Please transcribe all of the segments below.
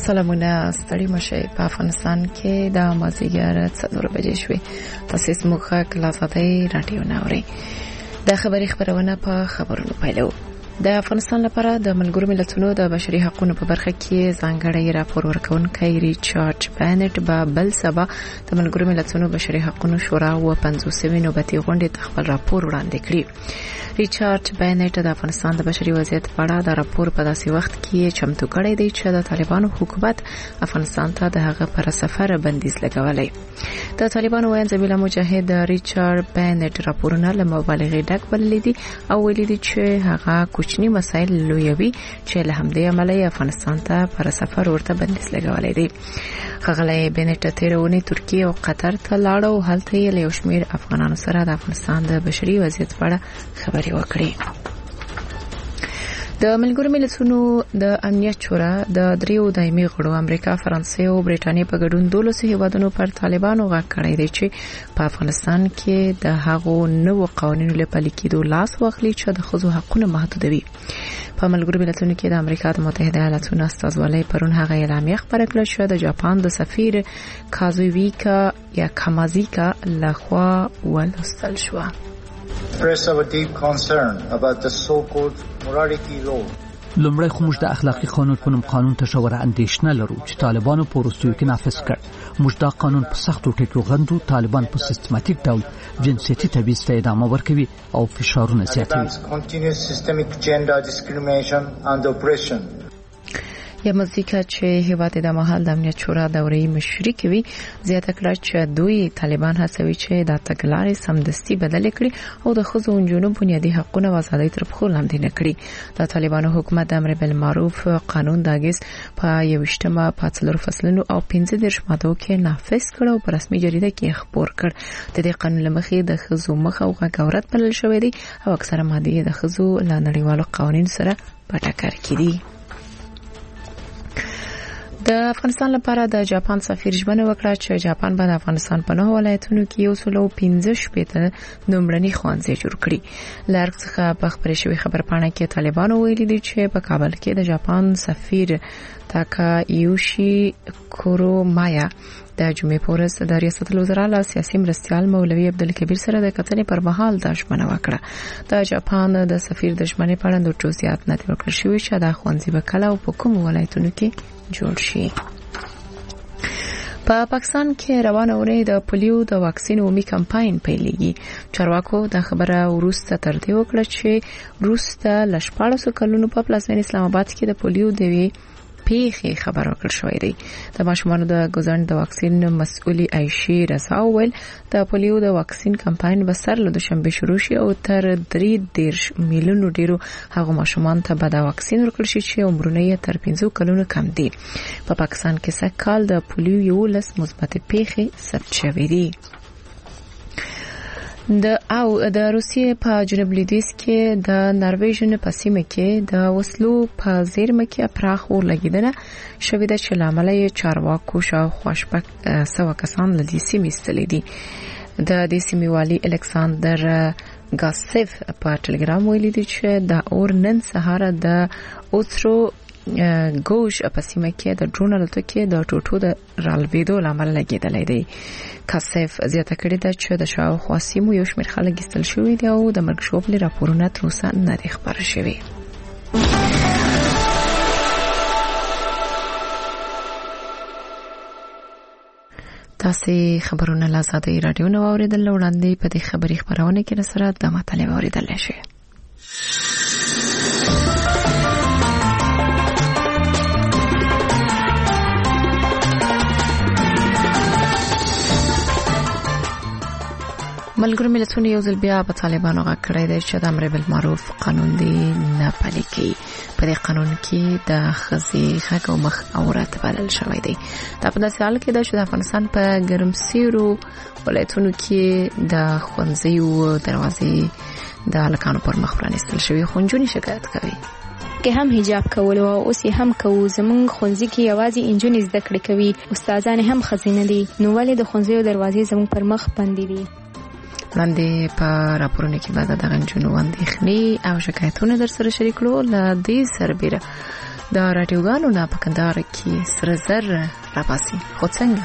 سلامونه ستړي مشه په افغانستان کې د مازیګر 4 بجې شوې تاسو موږ کلاساتي رادیو ناوري د خبري خبرونه په خبرونو پیلو د افغانستان لپاره د ملګرو ملتونو د بشري حقوقو په برخه کې ځانګړی راپور ورکونکي ریچارډ بانټ به بل سبا د ملګرو ملتونو بشري حقوقو شورا و 50 نوبتي غونډې خپل راپور وړاندې کړی. ریچارډ بانټ د افغانستان د بشري وضعیت په اړه د راپور په داسې وخت کې چمتو کړی دی چې د طالبانو حکومت افغانستان ته د هغه پر سفر بندیز لګولای. د طالبانو وایي زميله مجاهد ریچارډ بانټ راپورونه له مبالغې ډک بللي دي او ویلي دي چې هغه کوچني مسایل لویوي چې له همدې عمله افغانستان ته پر سفر ورته بندیز لګولای دي. خغلې بنټ تیرونی ترکیه او قطر ته لاړو هلته یې له شمیر افغانانو سره د افغانستان د بشري وضعیت په اړه خبرې وکړې. د ملګرو ملتونو د امنیت شورا د دریو دایمي غړو امریکا، فرانسې او برېټانیا په ګډون 12 هیوادونو پر طالبانو غږ کړی دی چې په افغانستان کې د هغو نوو قوانینو لپاره لیکلو لاس واخلي چې د ښځو حقوقونه محدودوي. په ملګرو ملتونو کې د امریکا د متحده ایالاتونو استازولۍ پرون هغه اعلامیه خبره کړه چې د جاپان د سفیر کازویکا یا کامازیکا لخوا ولستل شو. express our deep concern about the so-called morality law. لومړی خو موږ د اخلاقی قانون په نوم قانون ته ژوره اندېښنه لرو چې طالبانو په وروستیو کې نافذ کړ. موږ دا قانون په سختو ټکو غندو. طالبان په سیستماتیک ډول جنسیتي تبعیض ته ادامه ورکوي او فشارونه زیاتوي. یا مزدیکا چې هیواد د مهال د امنیت شورا دورې مشري کوي زیاته کړه چې دوی طالبان هڅوي چې د تګلارې سمدستي بدل کړي او د ښځو او نجونو بنیادي حقوقونه او آزادۍ تر پښو لاندې نه کړي. د طالبانو حکومت د امر بالمعروف قانون د اگست په 21مه په 4 فصلونو او 15 مادو کې نافذ کړ او په رسمي جریده کې خبر کړ. د دې قانون لمخې د ښځو مخ او غاورت بلل شوې دي او اکثره ماده د ښځو له نړیوالو قوانینو سره په ټکر کې دي. د افغانستان لپاره د جاپان سفیر ژمنه وکړه چې جاپان به د افغانستان په 9 ولایتونو کې 115 نمرني ښوونځي جوړ کړي. لارک څخه په خبرې شوی خبرپاڼه کې طالبانو ویلي دي چې په کابل کې د جاپان سفیر تاکا یوشي کورومایا د جمعې په ورځ د ریاست الوزرا له سیاسي مرستیال مولوي عبدالکبیر سره د کتنې پر مهال د ژمنه وکړه. د جاپان د سفیر د ژمنې په اړه د جزئیات نه دی ورکړل شوی چې د ښوونځي به کله او په کوم ولایتونو کې جوړ شي. په پاکستان کې روانه ورې د پولیو د واکسین عمومي کمپاین پیلېږي. چارواکو د خبره وروسته تر دې وکړه چې وروسته ل 14 کلونو په پلازمینه اسلام آباد کې د پولیو د پیښې خبر ورکړل شوې ده. د ماشومانو د ګزند د واکسین مسؤلي عائشې رضا ویل د پولیو د واکسین کمپاین به سر له دوشنبه شروع شي او تر 3 میلیونو ډیرو هغه ماشومان ته به د واکسین ورکړل شي چې عمرونه یې تر 15 کلونو کم دي. په پاکستان کې سږکال د پولیو 11 مثبت پیښې ثبت شوې دي. د روسیې په جنوب لویدیځ کې د نرویژن په سیمه کې د وسلو په زیرمه کې پراخ اور لګیدنه شوې ده چې لامل یې چارواکو شاوخوا 100 کسان له دې سیمې ایستلي دي. د دې سیمې والي الکساندر ګاسیف په ټلګرام ویلي دی چې د اور نن سهار د اوترو ګوش په سیمه کې د ډرون الوتکې د ټوټو د رالوېدو لامل لګیدلی دی. کاسیف زیاته کړې ده چې د شاوخوا سیمو یو شمېر خلک ایستل شوي دي او د مرګ ژوبلې راپورونه تر اوسه نه دي خپاره شوي. تاسو خبرونه له آزادۍ رادیو نو اوریدل وړاندې په دې خبري خبرونه کې سره د مطلب اوریدل شي. ملګرو ملتونو یو ځل بیا په طالبانو غږ کړی دی چې د امر بالمعروف قانون دی نه پلي کوي. په دې قانون کې د ښځې حق او مخ عورت بلل شوی دی. دا په داسې حال کې ده چې د افغانستان په ګرمسیرو ولایتونو کې د ښوونځیو دروازې د هلکانو پر مخ پرانیستل شوي خو نجونې شکایت کوي. کې هم حجاب کول او اوس هم کوو. زمونږ ښوونځي کې یوازې انجونې زده کړې کوي، استادان هم ښځې نه دي، نو ولې د ښوونځیو دروازې زمونږ پر مخ بندې دي؟ لاندې په راپورونو کې بعد د غنجونو اندېښنې او شکایتونه در سره شریک کړو. له دې سربېره د راډیوګانو نه په کندهار کې سره زر راباسي. خو څنګه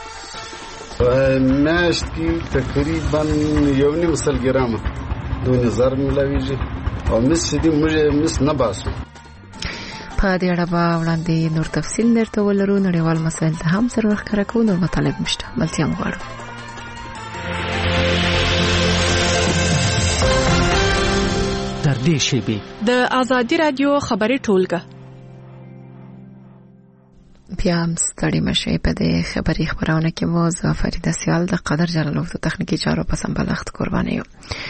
میاشت کې تقریبا 1.5 ګرامه 2000 ملاویږي او مس دې موږ مس نه باسو. په دې اړه به وړاندې نور تفصیل درته ولرو. نړیوال مسایل ته هم سر ورښکاره کوو. نور مطالب مشته بلتیا مو غواړو. تر دې شیبې د آزادي رادیو خبري ټولګه بیا هم ستړي مشئ. په دې خبري خبرونه کې مو زه فریده سیال د قدر جلالوف د تخنیکی چارو په سمبالښت قرباني یم.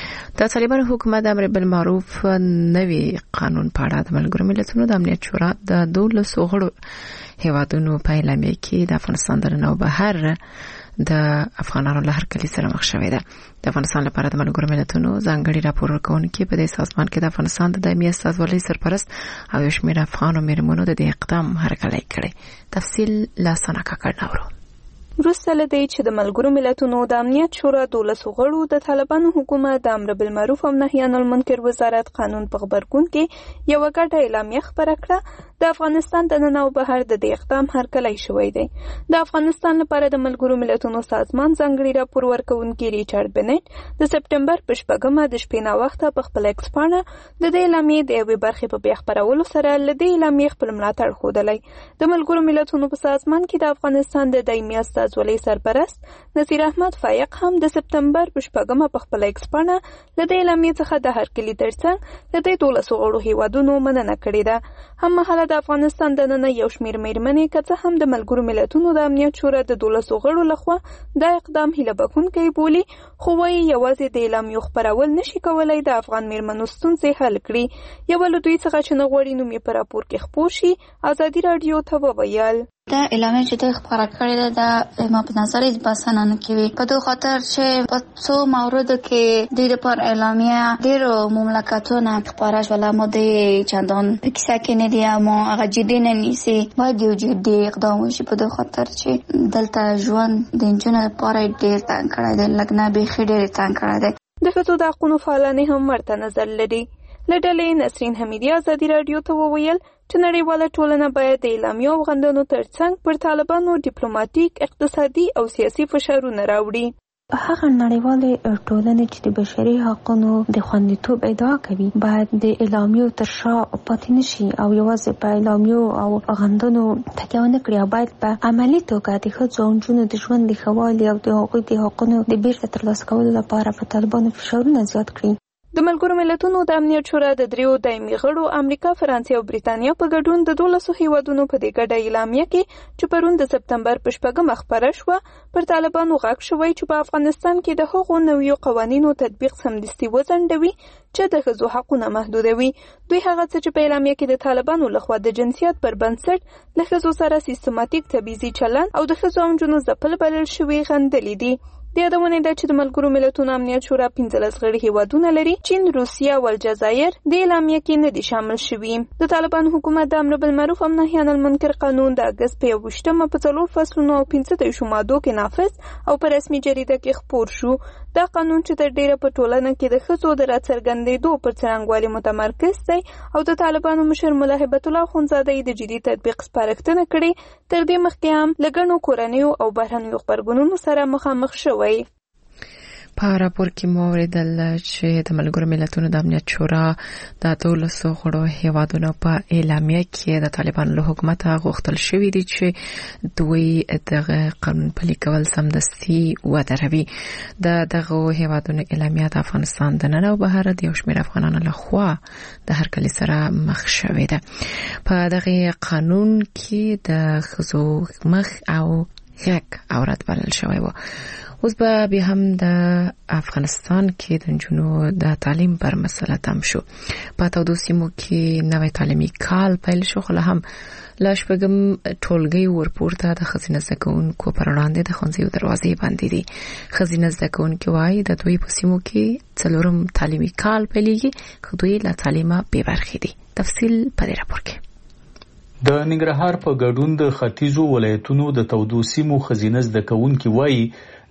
د طالبانو حکومت د امر بالمعروف نوی قانون په اړه د ملګرو ملتونو د امنیت شورا د 12 غړو هیوادونو په اعلامیه کې د افغانستان درنو بهر د افغانانو له هرکلي سره مخ شوې ده. د افغانستان لپاره د ملګرو ملتونو ځانګړي راپور ورکونکي په دې سازمان کې د افغانستان د دایمي استازولۍ سرپرست او یو شمېر افغان مېرمنو د دې اقدام هرکلی کړی. تفصیل لا سنا کاکړ نورو. وروسته له دې چې د ملګرو ملتونو د امنیت شورا 12 غړو د طالبانو حکومت د امر بالمعروف او نهي عن المنکر وزارت قانون په خبرګون کې یو ګډه اعلامیه خپره کړه، د افغانستان د نن او بهر د دې اقدام هرکلی شوی دی. د افغانستان لپاره د ملګرو ملتونو سازمان ځانګړي راپور ورکونکي ریچارډ بنټ د سپټمبر په 8 د شپې ناوخته په خپل ایکس پاڼه د دې اعلامیې د یوې برخې په بیا خپرولو سره له دې اعلامیې خپل ملاتړ ښودلی. د ملګرو ملتونو په سازمان کې د افغانستان د دایمي استازولۍ سرپرست نصیر احمد فایق هم د سپټمبر په 8 په خپل ایکس پاڼه له دې اعلامیې څخه د هرکلي ترڅنګ د دې 12 غړو هیوادونو مننه کړې ده. هم مهاله د افغانستان د نن یو شمېر مېرمنې که څه هم د ملګرو ملتونو د امنیت شورا د 12 غړو لخوا دا اقدام هیله بښونکی بولي، خو وايي یوازې د اعلامیو خپرول نشي کولای د افغان مېرمنو ستونزې حل کړي. یو له دوی څخه چې نه غواړي نوم یې په راپور کې خپور شي، ازادي راډیو ته وویل دا اعلامیه چې دوی خپاره کړې ده د ما په نظر هیڅ بسنه نه کوي، په دې خاطر چې په څو موردو کې دوی لپاره اعلامیه ډېرو مملکتونو خپاره شوله، مو د چندان کیسه کې نه دی، اما هغه جدي نه نیسي. باید یو جدي اقدام وشي په دې خاطر چې دلته ژوند د نجونو لپاره ډېر تنګ کړی دی، لږ نه بیخي ډېر تنګ کړی دی. د ښځو د حقونو فعالانې هم ورته نظر لري. له ډلې نسرین حمیدي ازادي راډیو ته وویل چې نړیواله ټولنه باید د اعلامیو او غندنو ترڅنګ پر طالبانو ډیپلوماټیک، اقتصادي او سیاسي فشارونه راوړي. هغه نړیوالې ټولنې چې د بشري حقوقو د خوندیتوب ادعا کوي باید د اعلامیو تر شا پاتې نشي او یوازې په اعلامیو او غندنو تکیه ونه کړي، او باید په عملي توګه د ښځو او نجونو د ژوند د ښه والي او د هغوی د حقونو د بیرته ترلاسه کولو لپاره په طالبانو فشارونه زیات کړي. د ملګرو ملتونو د امنیت شورا د 3 دایمي غړو امریکا، فرانسې او بریتانیا په ګډون د 12 هیوادونو په دې ګډه اعلامیه کې چې پرون د سپټمبر په 8 خپره شوه پر طالبانو غږ شوی چې په افغانستان کې د هغو نویو قوانینو تطبیق سمدستي وځنډوي چې د ښځو حقونه محدودوي. دوی هغه څه چې په اعلامیه کې د طالبانو لخوا د جنسیت پر بنسټ له ښځو سره سیستماتیک تبعیضي چلند او د ښځو او نجونو ځپل بلل شوي غندلي دي. د یادونه ده چې د ملګرو ملتونو امنیت شورا 15 غړي هیوادونه لري. چین، روسیه او الجزایر د اعلامیه کې نه دي شامل شوي. د طالبان حکومت د امر بالمعروف او نهي عن المنکر قانون د اگست په 21 په 4 فصلونو او 15 مادو کې نافذ او په رسمي جریده کې خپور شو. دا قانون چې تر ډیره په ټولنه کې د ښځو د راڅرګندېدو پر څرنګوالي متمرکز دی او د طالبانو مشر ملا هیبت الله اخوندزاده د جدي تطبیق سپارښتنه کړې. تر دې مخکې هم له ګڼو کورنیو او بهرنیو خبرګونونو سره مخامخ شوی. په راپور کې مو اوریدل چې د ملګرو ملتونو د امنیت شورا د 12 غړو هیوادونو په اعلامیه کې د طالبانو له حکومت غوښتل شوی دی چې دوی دغه قانون پلي کول سمدستي ودروي. دغه هیوادونو اعلامیه د افغانستان د نن او بهر د یو شمېر افغانانو لخوا د هرکلي سره مخ شوې ده. په دغه قانون کې د ښځو مخ او غږ اورات بلل شوی و. اوس به بیا هم د افغانستان کې د نجونو د تعلیم پر مسله تم شو. په تودو سیمو کې نوی تعلیمي کال پیل شو، خو هم لا شپږم ټولګي ورپورته د ښځینه زده کوونکو پر وړاندې د ښوونځیو دروازې بندې دي. ښځینه زده کوونکي وایي د دوی په سیمو کې 4م تعلیمي کال پیلېږي، خو دوی له تعلیمه بې برخې دي. تفصیل په دې راپور کې. د ننګرهار په ګډون د ختیځو ولایتونو د تودو سیمو ښځینه زده کوونکي وایي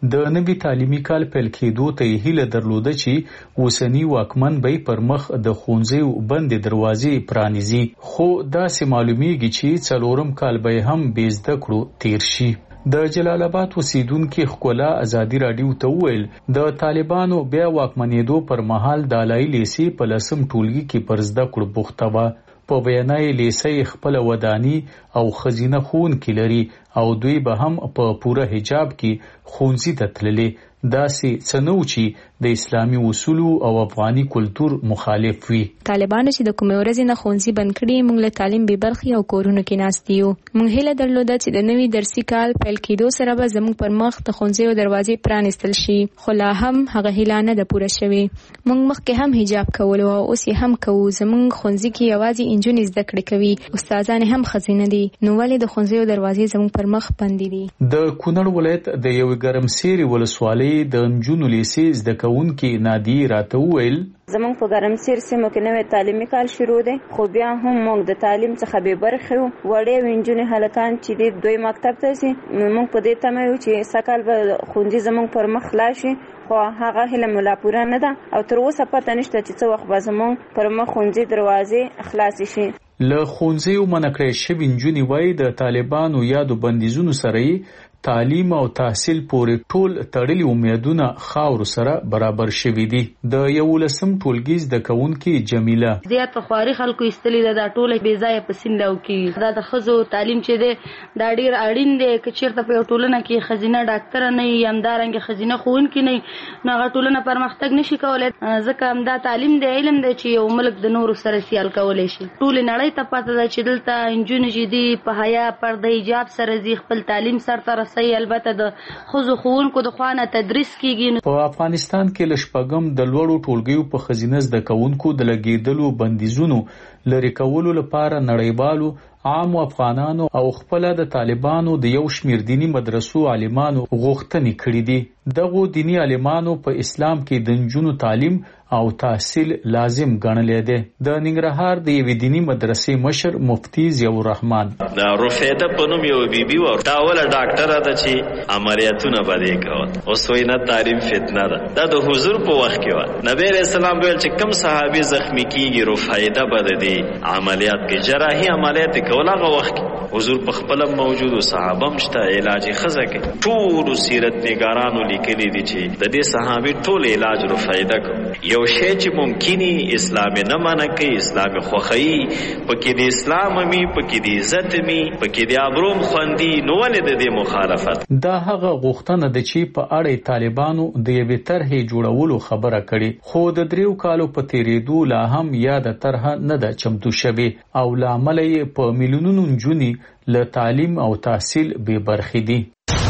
د نوي تعلیمي کال پیل کېدو ته هیله درلوده چې اوسنی واکمن به پر مخ د ښوونځیو بندې دروازې پرانیزي، خو داسې معلومیږي چې څلورم کال به هم بې زده کړو تیر شي. د جلال آباد اوسیدونکو ښکلا ازادي راډیو ته وویل د طالبانو بیا واکمنېدو پر مهال د علایي لیسې په 10م ټولګي کې پر زده کړو بوخته وه. په بیانیه لیسې خپل ودانی او خزینه ښوونکي لري او دوی به هم په پوره حجاب کې ښوونځي ته تللي. داسې څه نه و چې د اسلامي اصولو او افغاني کلتور مخالف وي. طالبانو چې د کومې ورځې نه ښوونځي بند کړي، موږ له تعلیم بې برخې او کورونو کې ناست یو. موږ هیله درلوده چې د نوي درسي کال پیل کېدو سره به زموږ پر مخ د ښوونځیو دروازې پرانیستل شي، خو لا هم هغه هیله نه ده پوره شوې. موږ مخکې هم حجاب کولو او اوس یې هم کوو. زموږ ښوونځي کې یوازې انجونې زده کړې کوي، استادان هم ښځینه دي، نو ولې د ښوونځیو دروازې زموږ پر مخ بندې دي؟ د کونړ ولایت د یوې ګرمسیرې ولسوالۍ د نجونو لیسې زده کوونکي نادیې راته وویل زمونږ په ګرمسیر سیمو کې نوی تعلیمي کال شروع دی، خو بیا هم موږ د تعلیم څخه بې برخې یو. وړې نجونې هلکان چې دي دوی مکتب ته ځي، موږ په دې تمه یو چې سږکال به ښوونځي زمونږ پر مخ خلاص شي، خو هغه هیله مو لا پوره نه ده او تر اوسه پته نشته چې څه وخت به زمونږ پر مخ ښوونځي دروازې خلاصې شي. له ښوونځیو منع کړې شوي نجونې وایي د طالبانو یادو بندیزونو سره یې تعلیم او تحصیل پورې ټول تړلي امیدونه خاورو سره برابر شوي دي. د 11م ټولګي زده کوونکي جمیله زیات په خواري خلکو ایستلي ده، دا ټوله بې ځایه په سیند او کې دا د ښځو تعلیم چې دی دا ډېر اړین دی. که چېرته په یو ټولنه کې ښځینه ډاکټره نه وي، همدارنګه ښځینه ښوونکي نه وي، نو هغه ټولنه پرمختګ نشي کولی، ځکه همدا تعلیم دی، علم دی چې یو ملک د نورو سره سیال کولی شي. ټولې نړۍ ته پته ده چې دلته نجونې چې دي په حیا پرده حجاب سره ځي، خپل تعلیم سرته رسوي، البته د ښځو ښوونکو د خوا نه تدریس کیږي. په افغانستان کې له شپږم د لوړو ټولګیو په ښځینه زده کوونکو د لګېدلو بندیزونو لرې کولو لپاره نړیوالو عامو افغانانو او خپل د طالبانو د یو شمیر دینی مدرسو عالمانو غوښتنې کړې دي. دغه دینی عالمانو په اسلام کې د نجونو تعلیم او تحصیل لازم ګڼلی دی. د ننګرهار د یوې دینی مدرسې مشر مفتی ضیاء الرحمن دا رفیده په نوم یو بیبي و، دا اوله ډاکټره ده چې عملیاتونه به دې کول. اوس وایي نه تعلیم فتنه ده. دا د حضور په وخت کې وه. نبی علیه السلام ویل چې کوم صحابي زخمی کېږي رفیده به د دې عملیات کې جراحي عملیات کول. هغه وخت کې حضور په خپل موجود او صحابه هم شته علاج ښځه کې. ټولو سیرت نګارانو لیکلي دي چې د دې صحابي ټول علاج رفیده کو. یو شی چې ممکني اسلام نه منع کوي، اسلام خوښوي، پکې د اسلام می، پکې د عزت می، پکې د ابروم خوندي، نو ولې د دې مخالفت؟ دا هغه غوښتنه ده چې په اړه طالبانو د یوې طرحې جوړولو خبره کړې، خو د 3 کالو په تیریدو لا هم یاده طرحه نه ده چمتو شوې او له امله یې په میلیونونو نجونې له تعلیم او تحصیل بې برخې دي.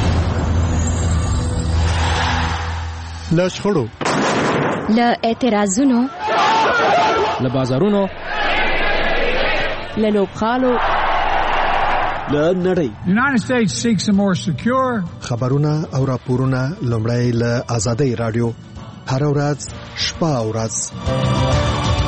له شخړو، له اعتراضونو، له بازارونو، له لوبغالو، له نړۍ. United States seeks a more secure. خبرونه او راپورونه لومړی له آزادۍ رادیو هر ورځ شپه او ورځ.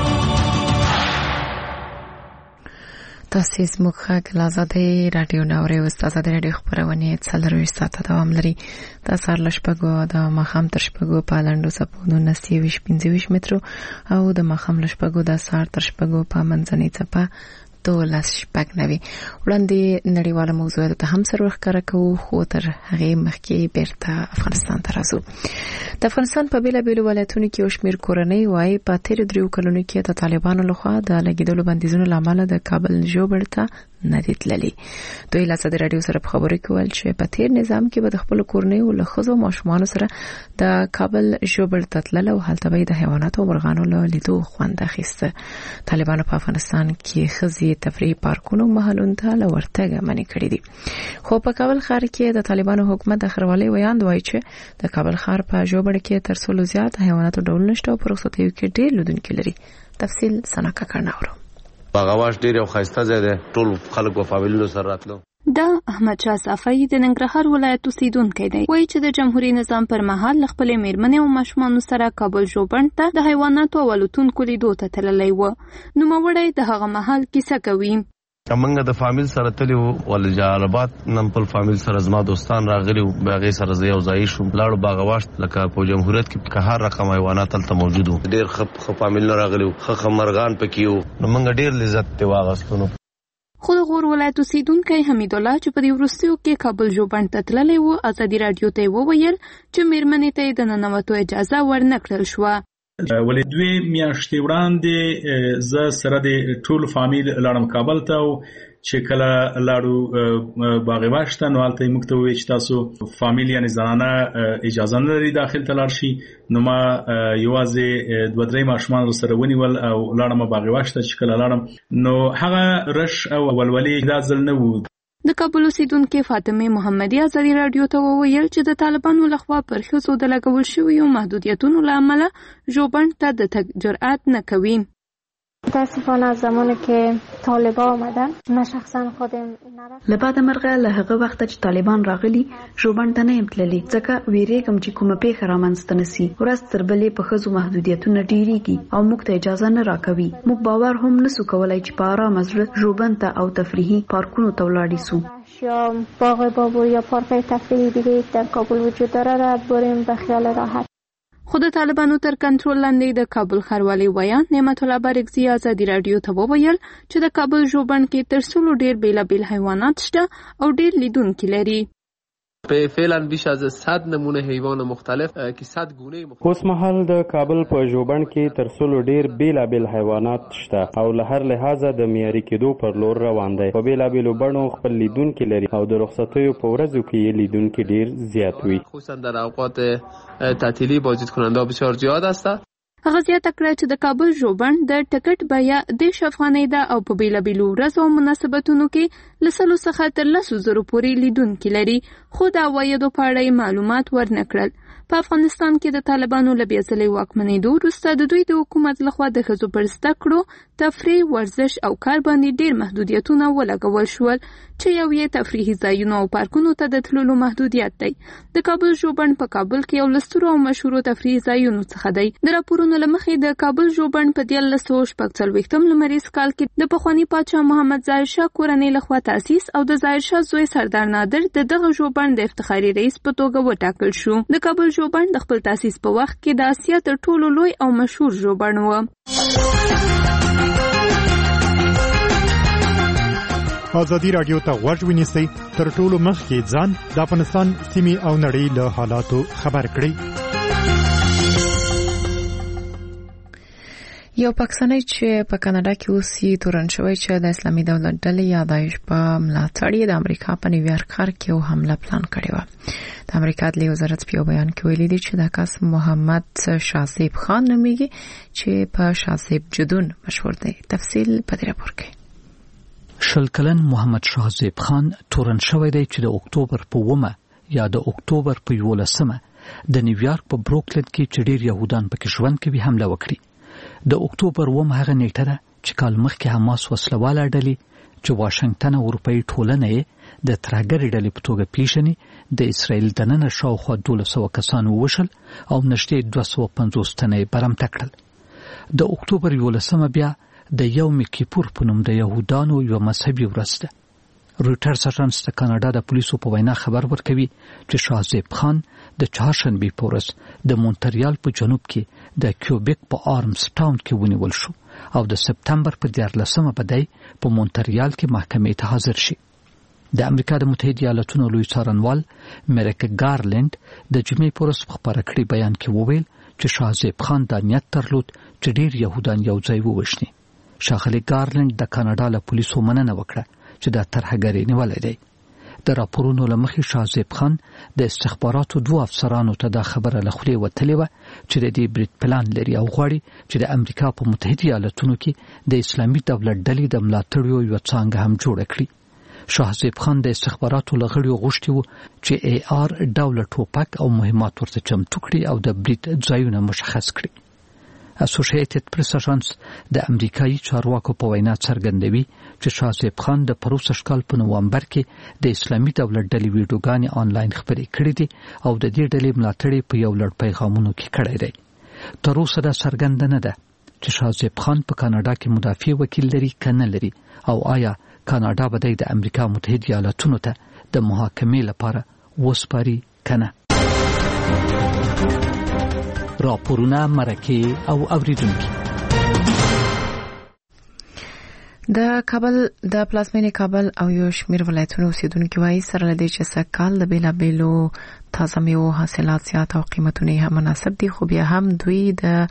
تاسو زموږ غږ له آزادۍ رادیو ناوري او آزادۍ رادیو خبرونه 24 ساعته دوام لري. د سهار له شپږو د ماښام تر شپږو په لاندو سپونو 95 مترو او د ماښام له شپږو د سهار تر شپږو په منځنۍ څپه 12 وړاندې نړیواله موضوعاتو ته هم سر ورښکاره کوو، خو تر هغې مخکې بیرته افغانستان ته راځو. د افغانستان په بیلابیلو ولایتونو کې یو شمېر کورنۍ وایي په تېرو 3 کلونو کې د طالبانو لخوا د لګېدلو بندیزونو له امله د کابل ژوبڼ ته نه دي تللي. دوی له ازادي راډیو سره په خبرو کې ویل چې په تېر نظام کې به د خپلو کورنیو له ښځو او ماشومانو سره د کابل ژوبڼ ته تلل او هلته به یې د حیواناتو او مرغانو له لیدو خوند اخیسته. طالبانو په افغانستان کې ښځې تفریحي پارکونو محلونو ته له ورتګه منع کړي دي. خو په کابل ښار کې د طالبانو حکومت د ښاروالۍ ویاند وایي چې د کابل ښار په ژوبڼ کې تر څو زیات حیواناتو ډولونه شته او په رخصتیو کې ډېر لیدونکي لري. تفصیل سناکا کړناورو. باغواش ډېر یو ښایسته ځای دی، ټول خلک په فامیلونو سره راتلو. دا احمد شاه صافی د ننګرهار ولایت اوسیدونکی دی. وایي چې د جمهوریت نظام پر مهال خپلې میرمنې او ماشومانو سره کابل ژوبڼ ته د حیواناتو او الوتونکو لیدو ته تللی و. نوموړی د هغه مهال کیسه کوي. موږ د فامیل سره تلو ول جلالاباد نن په فامیل سره زما دوستان راغلي باغې سره زیو ځای شو لاړو باغواشت لکه په جمهوریت کې که هر رقم حیوانات تلته موجود وو ډیر خ فامیل راغلي خ مرغان پکې وو نو موږ ډیر لذت ته واغستو. خود غور ولایت اوسیدونکی حمید الله چې په دې وروستیو کې کابل ژوبڼ ته تللی و ازادي راډیو ته وویل چې میرمنې ته د ننوتو اجازه ورنکړل شوه. ولې 2 میاشتې وړاندې زه سره د ټول فامیل لاړم کابل ته چې کله لاړو باغ واشته نو هلته موږ ته وویل چې تاسو فامیل یعنی زنانه اجازه نه لري داخل ته لاړ شي. نو ما یوازې 2-3 ماشومان سره ونیول او لاړم باغ واشته. چې کله لاړم نو هغه رش او ولولې دا ځل نه وو. د کابل اوسیدونکو فاطمه محمدي ازادي راډیو ته وویل چې د طالبانو لخوا پر ښځو د لګول شویو محدودیتونو له امله ژوبڼ ته د تګ جرأت نه کوي. متاسفانه از زمانی که طالبان آمدن من شخصا خودم نرفتم. لبعد مرغه له هغه وخت چې طالبان راغلي ژوبڼ ته نه یم تللی ځکه ویریږم چې کومه پیښه رامنځته نشي. ورځ تر بلې په ښځو محدودیتونه ډیریږي او موږ ته اجازه نه راکوي. موږ باور هم نسو کولای چې په آرام زړه ژوبڼ ته او تفریحي پارکونو ته ولاړ شو. یا باغ بابور یا پارک تفریحی دیگه در کابل وجود داره را بریم به خیال راحت. خود طالبانو تر کنټرول لاندې د کابل ښاروالۍ ویان نعمت الله بارکزي ازادي راډیو ته وویل چې د کابل ژوبڼ کې تر څو ډیر بیلابیل حیوانات شته او ډیر لیدونکي لري. فعلا بیش از 100 نمونه حیوان مختلف که 100 گونه مختلف. اوس مهال د کابل په ژوبڼ کې تر څو ډیر بیلابیل حیوانات شته او له هر لحاظه د معیاري کېدو پر لور روان دی. په بیلابیلو بڼو خپل لیدونکي لري او د رخصتیو په ورځو کې یې لیدونکي ډیر زیات وي. خصوصا در اوقات تعطیلی بازدید کننده بسیار زیاد است. هغه زیاته کړه چې د کابل ژوبڼ د ټکټ بیه 10 افغانۍ ده او په بیلابیلو ورځو او مناسبتونو کې لسلو څخه تر 100,000 پورې لیدونکي لري. خو د عوایدو په اړه معلومات ورنکړل. په افغانستان کې د طالبانو له بیا ځلې واکمنېدو وروسته د دوی د حکومت لخوا د ښځو پر زده کړو، تفریح، ورزش او کار باندې ډېر محدودیتونه ولګول شول چې یو یې تفریحي ځایونو او پارکونو ته د تللو محدودیت دی. د کابل ژوبڼ په کابل کې یو له سترو او مشهورو تفریحي ځایونو څخه دی. د راپورونو له مخې د کابل ژوبڼ په 1946 لمریز کال کې د پخواني پاچا محمد ظاهر شاه کورنۍ لخوا تاسیس او د ظاهر شاه زوی سردار نادر د دغه ژوبڼ د افتخاري رئیس په توګه وټاکل شو. د کابل ژوبڼ د خپل تاسیس په وخت کې د اسیا تر ټولو لوی او مشهور ژوبڼ و. ازادي راډیو ته غوږ ونیسئ، تر ټولو مخکې ځان د افغانستان سیمې او نړۍ له حالاتو خبر کړئ. یو پاکستانی چې په کاناډا کې اوسي تورن شوی چې د اسلامي دولت ډلې یا داعش په ملاتړ د امریکا په نیویارک ښار کې یو حمله پلان کړې و. د امریکا عدلیې وزارت په یو بیان کې ویلي دی چې دا کس محمد شاهزیب خان نومیږي چې په شاهزیب جدون مشهور دی. تفصیل په دې راپور کې. شل کلن محمد شاهزیب خان تورن شوی دی چې د اکتوبر په 1 یا د اکتوبر په 11 د نیویارک په بروکلین کې چې ډیر يهودان پکې ژوند کوي حمله وکړي. د اکتوبر 1 هغه نیټه ده چې کال مخکې حماس وسلواله ډلې چې واشنگټن او اروپאי ټولنه یې د ترهګرې ډلې په توګه پیژني د اسرائیل دننه شاوخوا 1200 کسان ووژل او نږدې 250 تنه برمته کړل. د اکتوبر 11 بیا د یوم کیپور په نوم د يهودانو یو مذهبي ورځ ده. رویټرز اژانس د کاناډا د پولیسو په وینا خبر ورکوي چې شاهزیب خان د چهارشنبې په ورځ د مونټریال په جنوب کې د کیوبیک په آرمز ټاون کې ونیول شو او د سپتمبر په 14 په دی په مونټریال کې محکمې ته حاضر شي. د امریکا د متحده ایالاتونو لوی څارنوال میریک ګارلند د جمعې په ورځ په خبره کړي بیان کې وویل چې شاهزیب خان د نیت درلود چې ډیر يهودان یو ځای ووژني. ښاغلی ګارلند د کاناډا له پولیسو مننه وکړه چې دا ترهګري نیولې دی. د راپورونو له مخې شاهزیب خان د استخباراتو 2 افسرانو ته دا خبره له خولې وتلې وه چې د دې برید پلان لري او غواړي چې د امریکا په متحده ایالاتونو کې د اسلامي دولت ډلې د ملاتړیو یو څانګه هم جوړه کړي. شاهزیب خان د استخباراتو له غړیو غوښتي وو چې AR ډول ټوپک او مهمات ورته چمتو کړي او د برید ځایونه مشخص کړي. اسوسییټډ پریس اژانس د امریکایي چارواکو په وینا څرګندوي چې شاهزیب خان د پروسږ کال په نوامبر کې د اسلامي دولت ډلې ویډیوګانې آنلاین خپرې کړې دي او د دې ډلې ملاتړ په یو لړ پیغامونو کې کړی دی. تر اوسه دا څرګنده نه ده چې شاهزیب خان په کاناډا کې مدافع وکیل لري کنه لري او آیا کاناډا به د امریکا متحده ایالاتونو ته د محاکمې لپاره وسپاري کنه. راپورونه مرکه او اوریدونکو. د کابل د پلازمینې کابل او یو شمېر ولایتونو اوسیدونکو وايي سره لدې چې سږکال د بیلابیلو تازه میوو حاصلات زیات او قیمتونه هم مناسب دي، خو بیا هم دوی د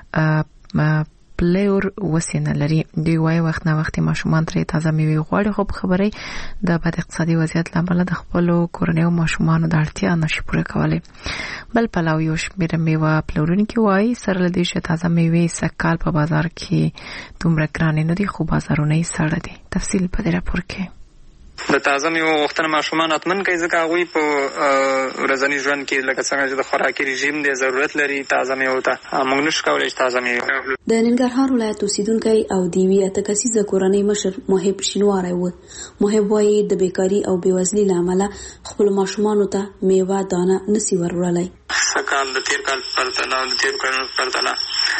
پلور وسینه لري. دوی وايي وخت نه وخت ماشومان ترې تازه میوې غواړي، خو په خبرې د بد اقتصادي وضعیت لامل د خپلو کورنیو ماشومانو د اړتیا نشي پوره کولی. بل پلو یو شمېر میوه پلورونکي وايي سره لدې چې تازه میوې سږکال په بازار کې دومره ګرانې نه دي، خو بازارونه یې ساړه دي. تفصیل په دې راپور کې. د تازه میوو غوښتنه ماشومان اتمن کوي، ځکه هغوی په ورځني ژوند کې لکه څنګه چې د خوراکي رژیم دی ضرورت لري تازه میوو ته. موږ نشو کولی چې تازه میوې. د ننګرهار ولایت اوسیدونکی او د یوې اته کسیزه کورنۍ مشر محب شینواری و. محب وایي د بیکاري او بېوزلۍ له امله خپلو ماشومانو ته میوه دانه نسي وروړلی. سږکال د تېر کال پرتله او د تېرو کلونو پرتله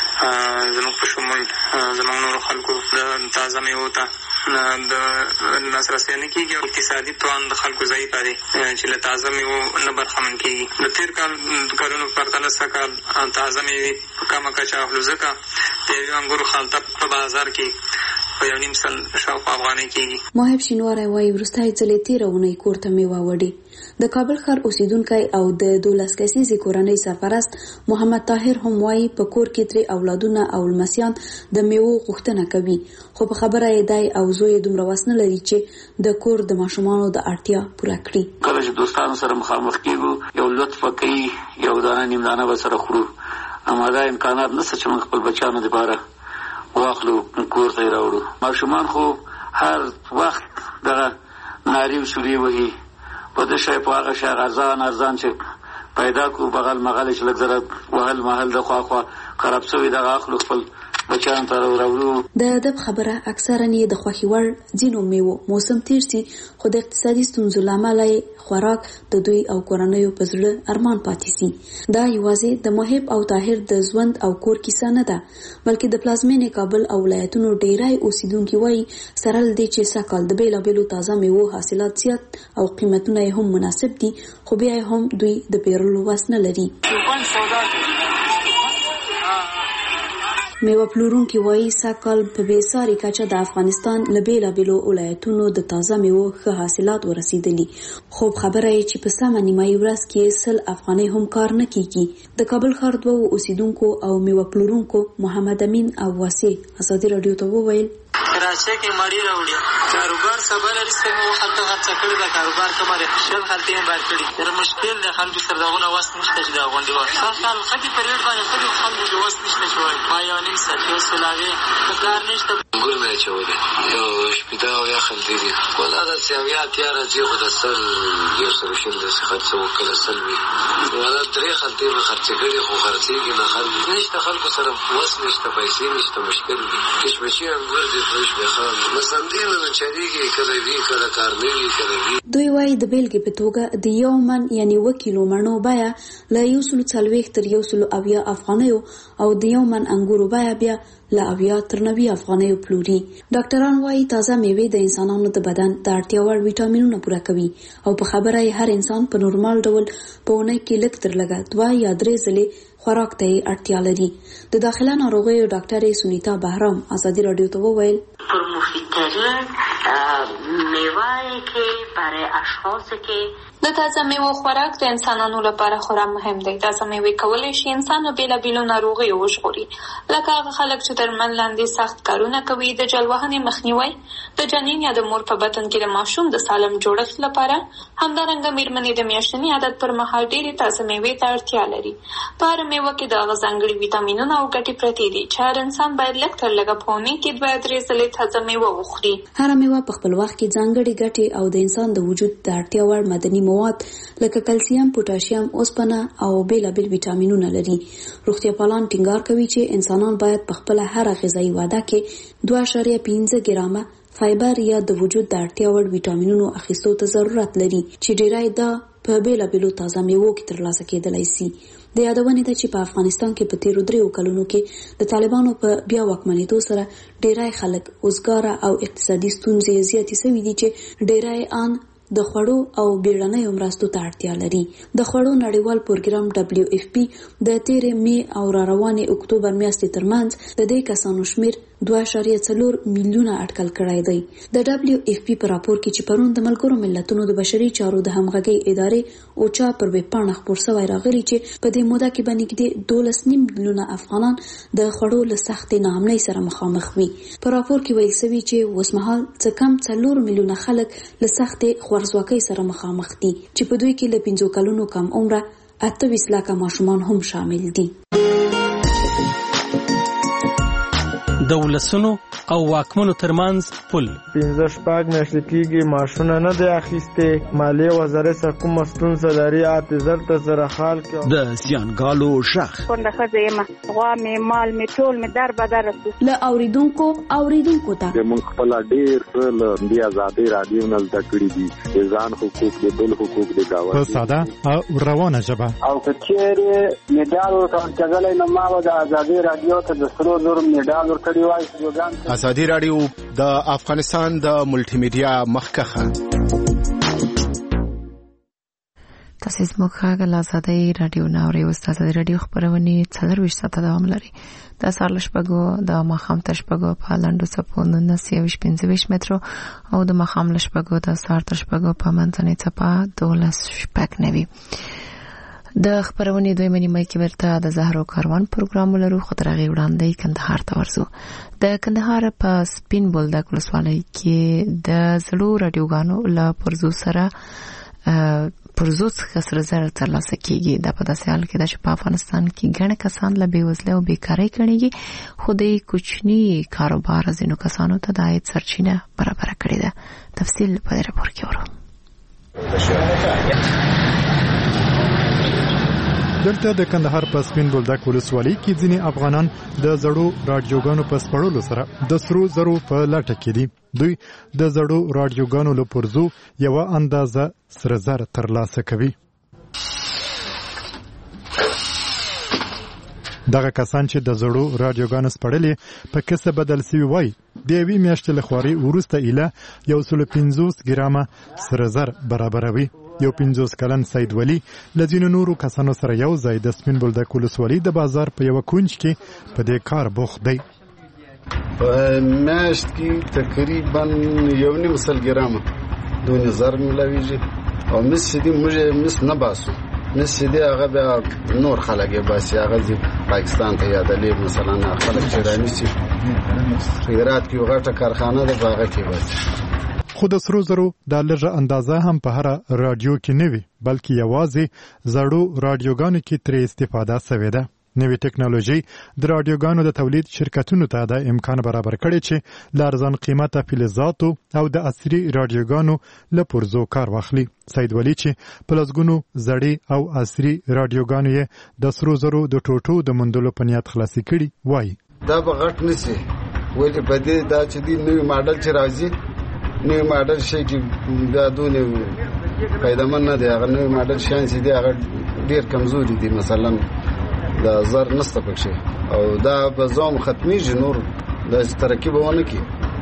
زموږ په شمول زموږ نورو خلکو د تازه میوو ته د لاسرسی نه کېږي او اقتصادي توان د خلکو ضعیفه دی چې له تازه میوو نه برخمن کېږي. د تېر کلونو پرتله سږکال تازه میوې په کمه کچه اخلو، ځکه د یوې انګورو خلطه په بازار کې په 1.5 سل شاوخوا افغانۍ کېږي. محب شینواری وایي وروستی ځلې تېره اونۍ کور ته میوه وړې. د کابل ښار اوسیدونکی او د 12 کسیزې کورنۍ سرپرست محمد طاهر هم وایي په کور کې ترې اولادونه او لمسیان د میوو غوښتنه کوي، خو په خبره یې دی او زوی دومره وس نه لري چې د کور د ماشومانو د اړتیا پوره کړي. کله چې دوستانو سره مخامخ کېږو یو لطفه کوي، یو دانه نیم دانه به سره خورو، اما دا امکانات نشته چې موږ خپل بچیانو دپاره واخلو کور ته یې راوړو. ماشومان خو هر وخت دغه نارې او شورې وهي په ده شی په هغه شی ارزان چې پیدا کړو بغل مغل چې لږ زره وهل محل د خواخوا خراب شوي دغه اخلو خپل بچیانو ته راوړو. د ادب خبره اکثرا یې د خوښې وړ ځینو میوو موسم تېر سي، خو د اقتصادي ستونزو له امله خوراک د دوی او کورنیو په زړه ارمان پاتې سي. دا یوازې د محب او طاهر د ژوند او کور کیسه نه ده، بلکې د پلازمینې کابل او ولایتونو ډیری اوسیدونکي وایي سره له دې چې سږکال د بیلابیلو تازه میوو حاصلات زیات او قیمتونه یې هم مناسب دي، خو بیا هم دوی د پیرلو وس نه لري. میوه پلورونکي وایي سږکال په بېساري کچه د افغانستان له بیلابیلو ولایتونو د تازه میوو ښه حاصلات ورسېدلي، خو خبره یې چې په سمه نیمایي ورځ کې 100 افغانۍ هم کار نه کېږي. د کابل ښار دوو اوسیدونکو او میوه پلورونکو محمد امین او واسع ازادي راډیو ته وویل کراچۍ کې مړی راوړي کاروبار سبا لري سمو خلک خرڅ کړي دا کاروبار کومه شل خلک یې بار کړي در مشکل د خلکو سره دغه واسط نشته چې دا غونډه وای خپل خدي پریډ باندې خدي خلک د واسط نشته چې وای ما یو نیم ساعت یو سلاوي کار نشته ګور مې چولې یو شپږ یا خلک دي ولا د سیاویا تیار دی خو د سل یو سره شل د خرڅ وکړه سلوي ولا درې خلک خرڅ کړي خو خرڅيږي نه خلک نشته خلکو سره واسط نشته پیسې نشته مشکل دي کشمشي انګور دي دوی وایي د بیلګې په توګه د یو من یعنی 1 کیلو مڼو بیه له 140 تر 180 افغانیو او د یو من انګورو بیه بیا له 80 تر 90 افغانیو پلوري. ډاکټران وایي تازه میوې د انسانانو د بدن د اړتیا وړ ویټامینونه پوره کوي او په خبره یې هر انسان په نورمال ډول په اونۍ کې لږ تر لږه 2 یا 3 ځلې خوراک ته اړتیا لري. د داخله ناروغیو ډاکټر سونیتا بهرام ازادي راډیو ته وویل پر مفیدترین میوه که برای اشخاص که د تازه میوو خوراک د انسانانو لپاره خورا مهم دی. تازه میوې کولی شي انسان له بیلابیلو ناروغیو وژغوري، لکه هغه خلک چې درمل لاندې سخت کارونه کوي، د جلوهنې مخنیوی، د جنین یا د مور په بطن کې د ماشوم د سالم جوړښت لپاره. همدارنګه میرمنې د میاشتني عادت پر مهال ډېرې تازه میوې ته اړتیا لري. په هره میوه کې د هغه ځانګړي ویټامینونه او ګټې پرتې دي چې هر انسان باید لږ تر لږه په اونۍ کې 2-3 ځلې تازه میوه وخوري. هره میوه په خپل وخت کې ځانګړي ګټې او د انسان د وجود د اړتیا وړ معدني مواد لکه کلسیم، پوتاشیم، اوسپنه او بیلابیل ویټامینونه لري. روغتیا پالان ټینګار کوي چې انسانان باید په خپل هر غذایي وعده کې 2.5 ګرامه فایبر یا د وجود د اړتیا وړ ویټامینونو اخیستو ته ضرورت لري چې ډیری دا په بیلابیلو تازه میوو کې ترلاسه کېدلی شي. د یادونې ده چې په افغانستان کې په تیرو 3 کلونو کې د طالبانو په بیا واکمنېدو سره ډېرای خلک اوسګاره او اقتصادي ستونزې زیاتې شوې دي چې ډېرای آن د خوړو او بیړنیو مرستو ته اړتیا لري. د خوړو نړیوال پروګرام WFP د تیرې می او را روانې اکتوبر میاشتې ترمنځ د دې کسانو شمیر 2.4 میلیونه اټکل کړی دی. د WFP په راپور کې چې پرون د ملګرو ملتونو د بشري چارو د همغږۍ ادارې اوچا پر ویب پاڼه خپور شوی راغلی چې په دې موده کې باندې 12.5 میلیونه افغانان د خوړو له سختې ناامنۍ سره مخامخ وي. په راپور کې ویل شوی چې اوسمهال څه کم 4 میلیونه خلک له سختې خوارځواکۍ سره مخامخ دي چې په دوی کې له 15 کلونو کم عمره 28 لکه ماشومان هم شامل دي. د ولسونو او واکمنو ترمنځ پل 15 میاشتې کېږي معاشونه نه دی اخیستې. مالیې وزارت سره کومه ستونزه لري اعتذار ته سره حال کې د زیانګالو شخ کونډه ښځه یم غوا مې مال مې ټول مې در بدر له اوریدونکو ته موږ خپل ډېر له دې آزادۍ رادیو نه زده کړي دي د ځان حقوق د بل حقوق د گاوند په ساده او روانه ژبه او کچېرې میډال ورکړل نو ما د آزادۍ رادیو ته د سرو زر میډال ورکړی وای. آزادی رادیو د افغانستان د ملټي میډیا مخکخه تاسو زموږ غږ آزادۍ رادیو ناوړي استاد رادیو خبرونه 24 ساعته دوام لري. د سهار شپږو د ماښام تر شپږو په لاندو څپو 19.25 مترو او د ماښام شپږو د سهار تر شپږو په منځنۍ څپه 12.9. د خبرونې دویمه نیمه کې ورته د زهرو کاروان پروګرام لرو. خو تر هغې وړاندې کندهار ته ورځو. د کندهار په سپین بولدک ولسوالۍ کې د زړو رادیوګانو له پرزو سره پرزو څخه سره زر ترلاسه کیږي. دا په داسې حال کې ده چې په افغانستان کې ګڼ کسان له بېوزلۍ او بیکارۍ کړيږي. خو د کوچني کاروبار ځینو کسانو ته د عاید سرچینه برابره کړې ده. تفصیل په دې راپور کې ورو. دلته د کندهار په سپین بولدک ولسوالۍ کې ځینې افغانان د زړو رادیوګانو په سپړلو سره د سرو زرو په لټه کې دي. دوی د زړو رادیوګانو له پرزو یو اندازه سره زر ترلاسه کوي. دغه کسان چې د زړو رادیوګانو سپړلې په کسه بدل سوي وای د یوې میاشتې لخواري ورسته اله 150 ګرامه سره زر برابروي. یو 50 کلن سید ولی لذینو نورو کسانو سره یو ځای د سپین بولدک ولسوالۍ د بازار په یو کونج کې په دې کار بوخت دی. په میاشت کې تقریبا 1.5 ګرامه 2000 ملاویږي او مس دې موږ مس نه باسو. مس دې هغه به نور خلک باسي هغه پاکستان ته یادلې مثلا خلک چې رانیسي هرات کې غټه کارخانه ده هغه کې باسي. خو د سرو زرو د لږه اندازه هم په هر رادیو کې نه وي بلکې یوازې زړو رادیوګانو کې ترې استفاده شوې ده. نوې ټکنالوژي د رادیوګانو د تولید شرکتونو ته د امکان برابر کړي چې د ارزان قیمته فلزاتو او د عصري رادیوګانو له پرزو کار واخلي. سید ولی چې په لسګونو زړې او عصري رادیوګانو یې د سرو زرو د ټوټو د موندلو په نیت خلاصي کړي وایي. دا به غټ نشي ولې په دې دا چې دی نوې ماډل چې راځي نوې ماډل شي کې دا دونه پیدامن نه دی. هغه نوې ماډل شان چې دی هغه ډیر کمزوري دي مثلا د زر نسته پکې او دا به زوم ختميږي نور د ترکیب ونه کی.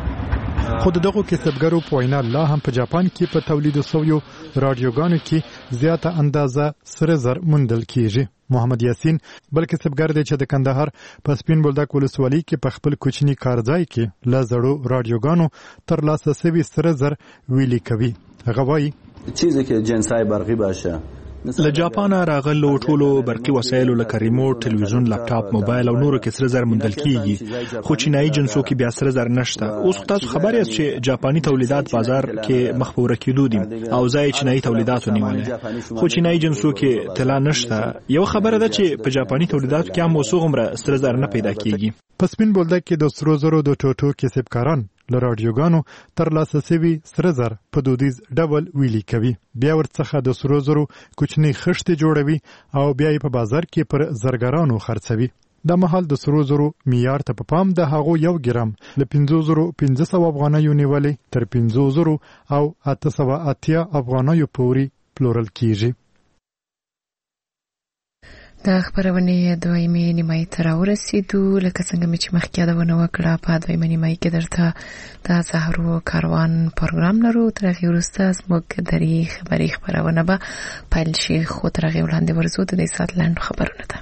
خود دغه کسبګرو په وینا لا هم په جاپان کې په تولید سویو رادیوګانو کې زیاته اندازه سره زر موندل کیږي. محمد یاسین بل کسبګر دی چې د کندهار په سپین بولدک ولسوالۍ کې په خپل کوچني کارځای کې له زړو رادیوګانو ترلاسه شوي سره زر ویلي کوي. هغه وایي چیزی که جنسای برقی باشه له جاپان راغلو ټولو برقي وسایلو لکه ریموټ، تلویزیون، لپټاپ، موبایل او نورو کې سره زر موندل کیږي. خو چینایي جنسو کې بیا سره زر نشته. اوس تاسو خبر یاست چې جاپاني تولیدات بازار کې مخ په ورکېدو دي او ځای چینایي تولیداتو نیولې. خو چینایي جنسو کې طلا نشته. یو خبره ده چې په جاپاني تولیداتو کې هم اوس غومره سره زر نه پیدا کیږي. په سپین بولدک کې د سرو زرو د ټوټو کسبکاران له رادیوګانو ترلاسه شوي سره زر په دودیز ډول ویلي کوي. بیا ورڅخه د سرو زرو کوچني خښتې جوړوي او بیا یې په بازار کې پر زرګرانو خرڅوي. د مهال د سرو زرو معیار ته په پام د هغو 1 ګرام له 5500 افغانیو نیولې تر 5000 او 880 افغانیو پورې پلورل کیږي. د خبرونې دویمه نیمایي ته راورسېدو. لکه څنګه مې چې مخکې یادونه وکړه په دویمه نیمایي کې درته د سحرو کاروان پروګرام لرو. تر هغې وروسته زموږ درې خبرونه به پیل شي، خو تر هغې وړاندې ورځو د دې ساعت لنډو خبرونو ته.